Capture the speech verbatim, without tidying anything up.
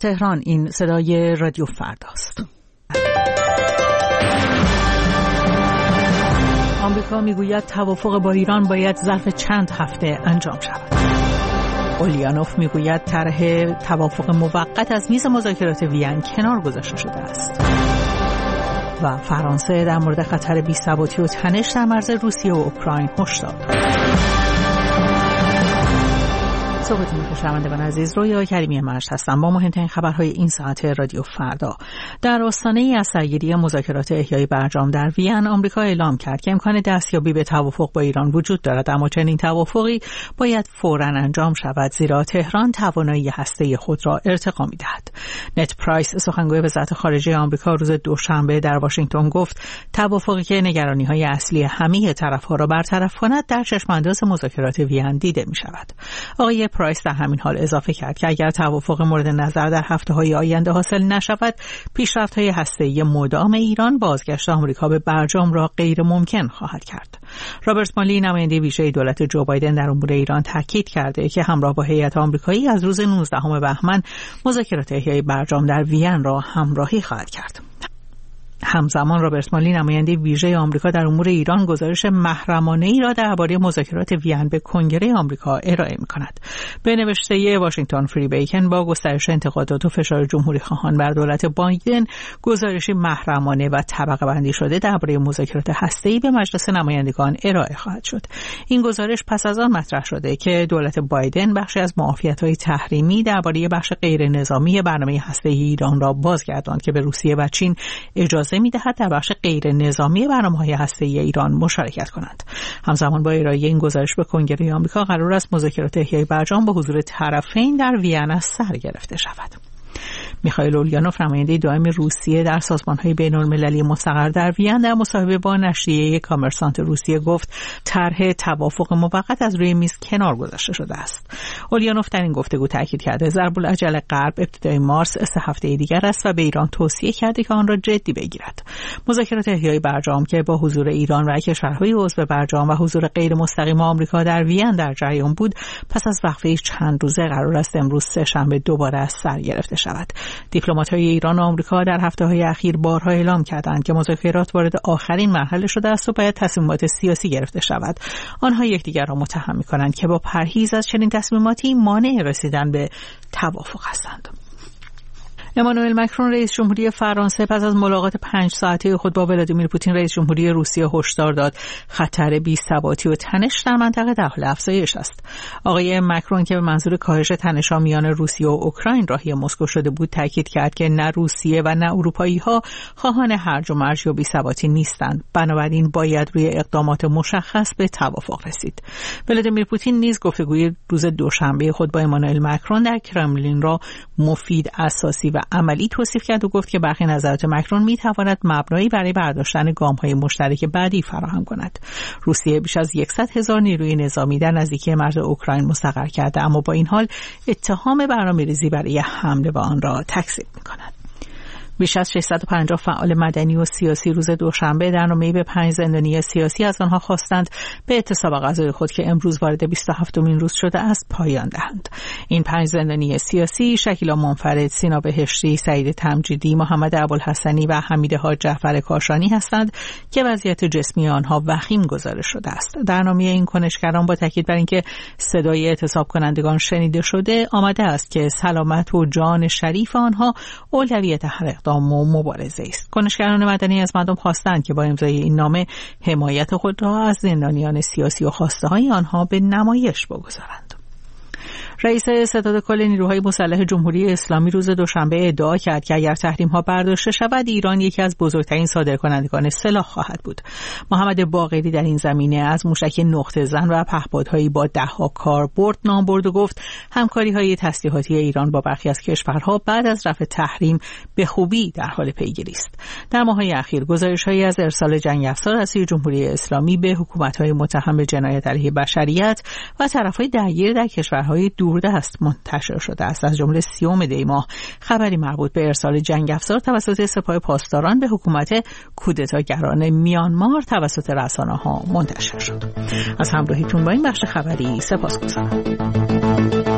تهران، این صدای رادیو فرداست. آمریکا میگوید توافق با ایران باید ظرف چند هفته انجام شود. اولیانوف میگوید طرح توافق موقت از میز مذاکرات وین کنار گذاشته شده است. و فرانسه در مورد خطر بی‌ثباتی و تنش در مرز روسیه و اوکراین هشدار داد. صحبتون بخیر شنوندگان عزیز، رویا کریمی مرج هستم با مهمترین خبرهای این ساعت رادیو فردا. در آستانه ای از سرگیری مذاکرات احیای برجام در وین، آمریکا اعلام کرد که امکان دستیابی به توافق با ایران وجود دارد، اما چنین توافقی باید فوراً انجام شود، زیرا تهران توانایی هسته‌ای خود را ارتقا می‌دهد. نت پرایس، سخنگوی وزارت خارجه آمریکا، روز دوشنبه در واشنگتن گفت توافقی که نگرانی‌های اصلی همه طرف‌ها را برطرف کند در چشم‌انداز مذاکرات وین دیده می‌شود. آقای پرایس در همین حال اضافه کرد که اگر توافق مورد نظر در هفته‌های آینده حاصل نشود، پیشرفت‌های هسته‌ای مدام ایران بازگشت آمریکا به برجام را غیر ممکن خواهد کرد. رابرت مالی، نماینده ویژه دولت جو بایدن در امور ایران، تاکید کرده که همراه با هیئت آمریکایی از روز نوزدهم بهمن مذاکرات احیای برجام در وین را همراهی خواهد کرد. همزمان رابرت مالی، نماینده ویژه آمریکا در امور ایران، گزارش محرمانه‌ای را درباره مذاکرات وین به کنگره آمریکا ارائه می‌کند. به نوشته واشنگتن فری بیکن، با گسترش انتقادات و فشار جمهوری خواهان بر دولت بایدن، گزارشی محرمانه و طبقه بندی شده درباره مذاکرات هسته‌ای به مجلس نمایندگان ارائه خواهد شد. این گزارش پس از آن مطرح شده که دولت بایدن بخشی از معافیت‌های تحریمی درباره بخش غیر نظامی برنامه هسته‌ای ایران را بازگرداند که به روسیه و چین اجازه می‌دهد در بخش غیر نظامی برنامه‌های هسته‌ای ایران مشارکت کنند. همزمان با ارائه این گزارش به کنگره آمریکا، قرار است مذاکرات احیای برجام با حضور طرفین در وین از سر گرفته شود. میخائیل اولیانوف، نماینده دائم روسیه در سازمان‌های بین‌المللی مستقر در وین، در مصاحبه با نشریه کامرسانت روسیه گفت طرح توافق موقت از روی میز کنار گذاشته شده است. اولیانوف در این گفتگو تاکید کرده ضرب‌الاجل غرب ابتدای مارس سه هفته دیگر است و به ایران توصیه کرده که آن را جدی بگیرد. مذاکرات احیای برجام که با حضور ایران و کشورهای عضو برجام و حضور غیر مستقیم آمریکا در وین در جریان بود، پس از وقفه چند روزه قرار است امروز سه شنبه دوباره از سر گرفته شود. دیپلمات‌های ایران و آمریکا در هفته‌های اخیر بارها اعلام کردند که مذاکرات وارد آخرین مرحله شده است و باید تصمیمات سیاسی گرفته شود. آنها یکدیگر را متهم می‌کنند که با پرهیز از چنین تصمیماتی مانع رسیدن به توافق هستند. امانوئل مکرون، رئیس جمهوری فرانسه، پس از ملاقات پنج ساعته خود با ولادیمیر پوتین، رئیس جمهوری روسیه، هشدار داد خطر بی‌ثباتی و تنش در منطقه در حال افزایش است. آقای مکرون که به منظور کاهش تنش‌ها میان روسیه و اوکراین راهی مسکو شده بود، تاکید کرد که نه روسیه و نه اروپایی‌ها خواهان هرج و مرج یا بی‌ثباتی نیستند، بنابراین باید روی اقدامات مشخص به توافق رسید. ولادیمیر پوتین نیز گفتگوی روز دوشنبه خود با امانوئل مکرون در کرملین را مفید، اساسی و عملی توصیف کرد و گفت که برخی نظرات مکرون می‌تواند مبنایی برای برداشتن گام‌های مشترک بعدی فراهم کند. روسیه بیش از صد هزار نیروی نظامی در نزدیکی مرز اوکراین مستقر کرده، اما با این حال اتهام برنامه‌ریزی برای حمله به آن را تکذیب می‌کند. بیش از ششصد و پنجاه فعال مدنی و سیاسی روز دوشنبه در نامه‌ای به پنج زندانی سیاسی از آنها خواستند به اعتصاب غذای خود که امروز وارد بیست و هفتمین روز شده است پایان دهند. این پنج زندانی سیاسی شکیلا منفرد، سینا بهشتی، سعید تمجیدی، محمد ابوالحسنی و حمید حاج جعفر کاشانی هستند که وضعیت جسمی آنها وخیم گزارش شده است. در نامه این کنشگران با تاکید بر اینکه صدای اعتصاب کنندگان شنیده شده، آمده است که سلامت و جان شریف آنها اولویت هر اقدام و مبارزه است. کنشگران مدنی از مردم خواستند که با امضای این نامه حمایت خود را از زندانیان سیاسی و خواسته های آنها به نمایش بگذارند. رئیس ستاد کل نیروهای مسلح جمهوری اسلامی روز دوشنبه ادعا کرد که اگر تحریم‌ها برداشته شود، ایران یکی از بزرگترین صادرکنندگان سلاح خواهد بود. محمد باقری در این زمینه از موشک نقطه زن و پهپادهایی با ده‌ها کاربرد نام برد و گفت همکاری‌های تسلیحاتی ایران با برخی از کشورها بعد از رفع تحریم به خوبی در حال پیگیری است. در ماه‌های اخیر گزارش‌هایی از ارسال جنگ افزار از سوی جمهوری اسلامی به حکومت‌های متهم به جنایت علیه بشریت و طرف‌های درگیر در کشورهای دوردست منتشر شده است. از جمله سیوم دی ماه خبری مربوط به ارسال جنگ افزار توسط سپاه پاسداران به حکومت کودتاگران میانمار توسط رسانه‌ها منتشر شد. از همراهیتون با این بخش خبری سپاسگزارم.